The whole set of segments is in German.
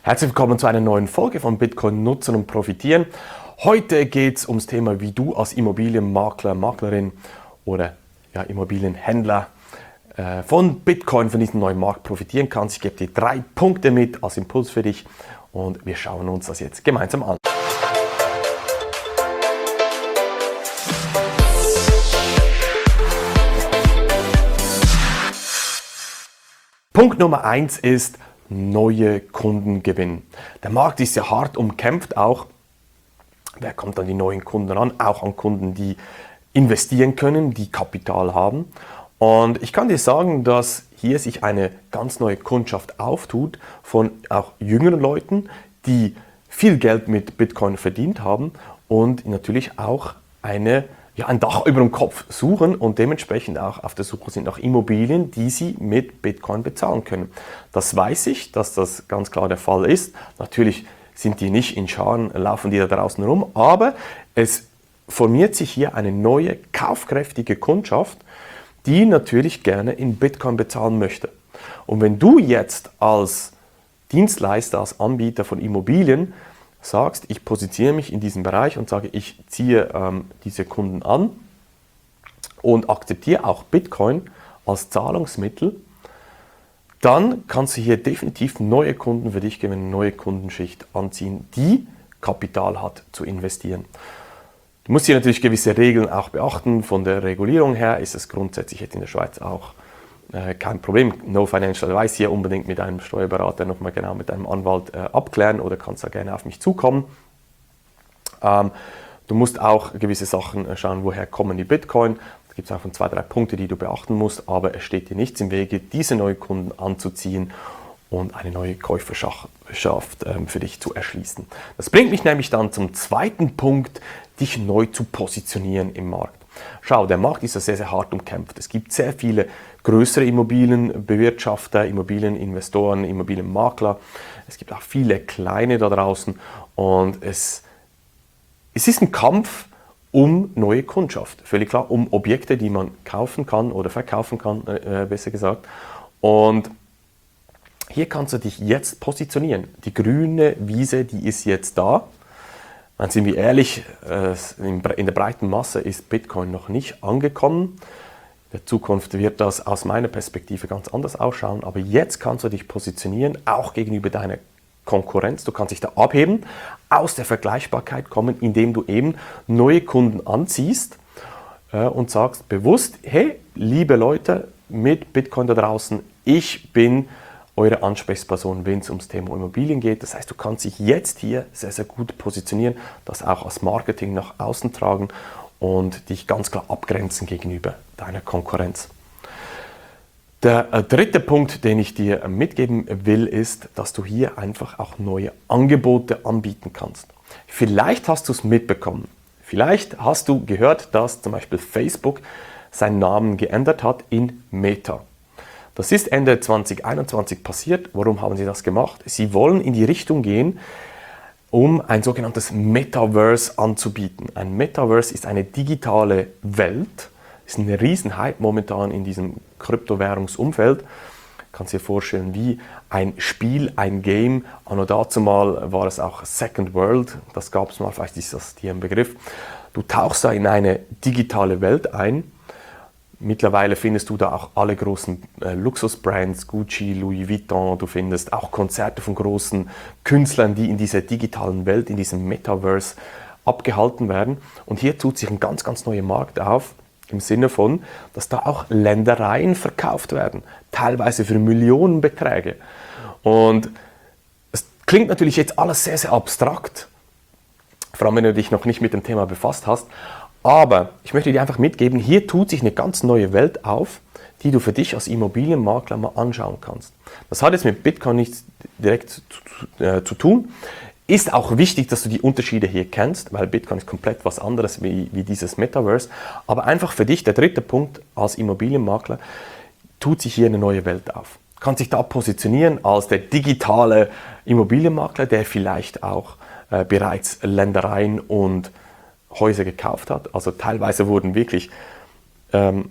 Herzlich willkommen zu einer neuen Folge von Bitcoin nutzen und profitieren. Heute geht es ums Thema, wie du als Immobilienmakler, Maklerin oder Immobilienhändler von Bitcoin, von diesem neuen Markt profitieren kannst. Ich gebe dir 3 Punkte mit als Impuls für dich und wir schauen uns das jetzt gemeinsam an. Punkt Nummer 1 ist neue Kunden gewinnen. Der Markt ist ja hart umkämpft auch. Wer kommt an die neuen Kunden ran? Auch an Kunden, die investieren können, die Kapital haben. Und ich kann dir sagen, dass hier sich eine ganz neue Kundschaft auftut von auch jüngeren Leuten, die viel Geld mit Bitcoin verdient haben und natürlich auch ein Dach über dem Kopf suchen und dementsprechend auch auf der Suche sind nach Immobilien, die sie mit Bitcoin bezahlen können. Das weiß ich, dass das ganz klar der Fall ist. Natürlich sind die nicht in Scharen, laufen die da draußen rum, aber es formiert sich hier eine neue, kaufkräftige Kundschaft, die natürlich gerne in Bitcoin bezahlen möchte. Und wenn du jetzt als Dienstleister, als Anbieter von Immobilien sagst, ich positioniere mich in diesem Bereich und sage, ich ziehe diese Kunden an und akzeptiere auch Bitcoin als Zahlungsmittel, dann kannst du hier definitiv neue Kunden für dich gewinnen, neue Kundenschicht anziehen, die Kapital hat zu investieren. Du musst hier natürlich gewisse Regeln auch beachten. Von der Regulierung her ist es grundsätzlich jetzt in der Schweiz auch kein Problem. No Financial Advice hier unbedingt mit einem Steuerberater nochmal genau mit einem Anwalt abklären oder kannst da gerne auf mich zukommen. Du musst auch gewisse Sachen schauen, woher kommen die Bitcoin. Da gibt es einfach 2, 3 Punkte, die du beachten musst, aber es steht dir nichts im Wege, diese neuen Kunden anzuziehen und eine neue Käuferschaft für dich zu erschließen. Das bringt mich nämlich dann zum zweiten Punkt, dich neu zu positionieren im Markt. Schau, der Markt ist ja sehr, sehr hart umkämpft. Es gibt sehr viele größere Immobilienbewirtschafter, Immobilieninvestoren, Immobilienmakler. Es gibt auch viele kleine da draußen und es ist ein Kampf um neue Kundschaft. Völlig klar, um Objekte, die man kaufen kann oder verkaufen kann, besser gesagt. Und hier kannst du dich jetzt positionieren. Die grüne Wiese, die ist jetzt da. Dann sind wir ehrlich, in der breiten Masse ist Bitcoin noch nicht angekommen. In der Zukunft wird das aus meiner Perspektive ganz anders ausschauen. Aber jetzt kannst du dich positionieren, auch gegenüber deiner Konkurrenz. Du kannst dich da abheben, aus der Vergleichbarkeit kommen, indem du eben neue Kunden anziehst und sagst bewusst, hey, liebe Leute mit Bitcoin da draußen, ich bin eure Ansprechperson, wenn es ums Thema Immobilien geht. Das heißt, du kannst dich jetzt hier sehr, sehr gut positionieren, das auch als Marketing nach außen tragen und dich ganz klar abgrenzen gegenüber deiner Konkurrenz. Der dritte Punkt, den ich dir mitgeben will, ist, dass du hier einfach auch neue Angebote anbieten kannst. Vielleicht hast du es mitbekommen. Vielleicht hast du gehört, dass zum Beispiel Facebook seinen Namen geändert hat in Meta. Das ist Ende 2021 passiert. Warum haben sie das gemacht? Sie wollen in die Richtung gehen, um ein sogenanntes Metaverse anzubieten. Ein Metaverse ist eine digitale Welt, ist ein Riesenhype momentan in diesem Kryptowährungsumfeld. Du kannst dir vorstellen, wie ein Spiel, ein Game. Anno dazumal war es auch Second World, das gab es mal, vielleicht ist das dir ein Begriff. Du tauchst da in eine digitale Welt ein. Mittlerweile findest du da auch alle großen Luxusbrands, Gucci, Louis Vuitton, du findest auch Konzerte von großen Künstlern, die in dieser digitalen Welt, in diesem Metaverse abgehalten werden. Und hier tut sich ein ganz, ganz neuer Markt auf, im Sinne von, dass da auch Ländereien verkauft werden, teilweise für Millionenbeträge. Und es klingt natürlich jetzt alles sehr, sehr abstrakt, vor allem wenn du dich noch nicht mit dem Thema befasst hast. Aber ich möchte dir einfach mitgeben, hier tut sich eine ganz neue Welt auf, die du für dich als Immobilienmakler mal anschauen kannst. Das hat jetzt mit Bitcoin nichts direkt zu tun. Ist auch wichtig, dass du die Unterschiede hier kennst, weil Bitcoin ist komplett was anderes wie dieses Metaverse. Aber einfach für dich, der dritte Punkt als Immobilienmakler, tut sich hier eine neue Welt auf. Du kannst dich da positionieren als der digitale Immobilienmakler, der vielleicht auch bereits Ländereien und Häuser gekauft hat. Also teilweise wurden wirklich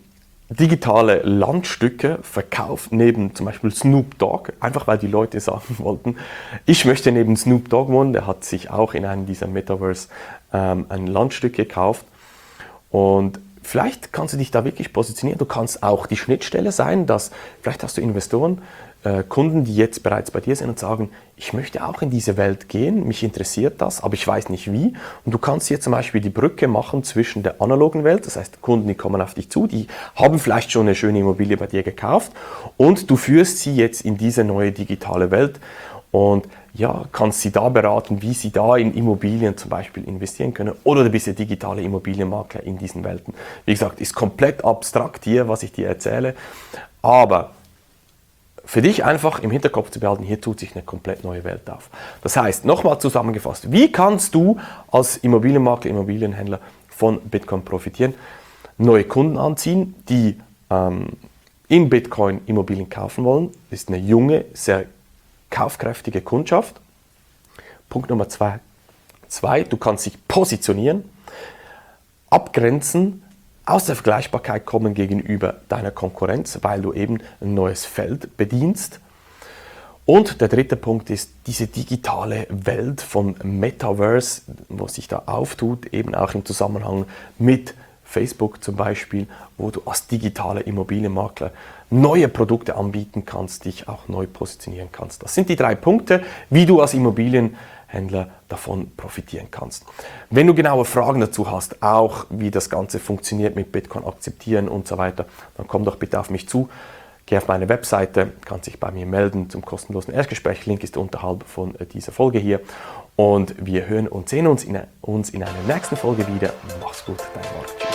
digitale Landstücke verkauft, neben zum Beispiel Snoop Dogg, einfach weil die Leute sagen wollten, ich möchte neben Snoop Dogg wohnen. Der hat sich auch in einem dieser Metaverse ein Landstück gekauft. Und vielleicht kannst du dich da wirklich positionieren. Du kannst auch die Schnittstelle sein, dass vielleicht hast du Investoren, Kunden, die jetzt bereits bei dir sind und sagen, ich möchte auch in diese Welt gehen, mich interessiert das, aber ich weiß nicht wie. Und du kannst hier zum Beispiel die Brücke machen zwischen der analogen Welt, das heißt Kunden, die kommen auf dich zu, die haben vielleicht schon eine schöne Immobilie bei dir gekauft und du führst sie jetzt in diese neue digitale Welt und ja, kannst sie da beraten, wie sie da in Immobilien zum Beispiel investieren können, oder du bist der digitale Immobilienmakler in diesen Welten. Wie gesagt, ist komplett abstrakt hier, was ich dir erzähle, aber für dich einfach im Hinterkopf zu behalten, hier tut sich eine komplett neue Welt auf. Das heißt, nochmal zusammengefasst, wie kannst du als Immobilienmakler, Immobilienhändler von Bitcoin profitieren? Neue Kunden anziehen, die in Bitcoin Immobilien kaufen wollen. Das ist eine junge, sehr kaufkräftige Kundschaft. Punkt Nummer zwei, du kannst dich positionieren, abgrenzen, aus der Vergleichbarkeit kommen gegenüber deiner Konkurrenz, weil du eben ein neues Feld bedienst. Und der dritte Punkt ist diese digitale Welt von Metaverse, was sich da auftut, eben auch im Zusammenhang mit Facebook zum Beispiel, wo du als digitaler Immobilienmakler neue Produkte anbieten kannst, dich auch neu positionieren kannst. Das sind die 3 Punkte, wie du als Immobilienhändler davon profitieren kannst. Wenn du genaue Fragen dazu hast, auch wie das Ganze funktioniert mit Bitcoin akzeptieren und so weiter, dann komm doch bitte auf mich zu. Geh auf meine Webseite, kannst dich bei mir melden zum kostenlosen Erstgespräch. Link ist unterhalb von dieser Folge hier. Und wir hören und sehen uns in einer nächsten Folge wieder. Mach's gut, dein Marc. Tschüss.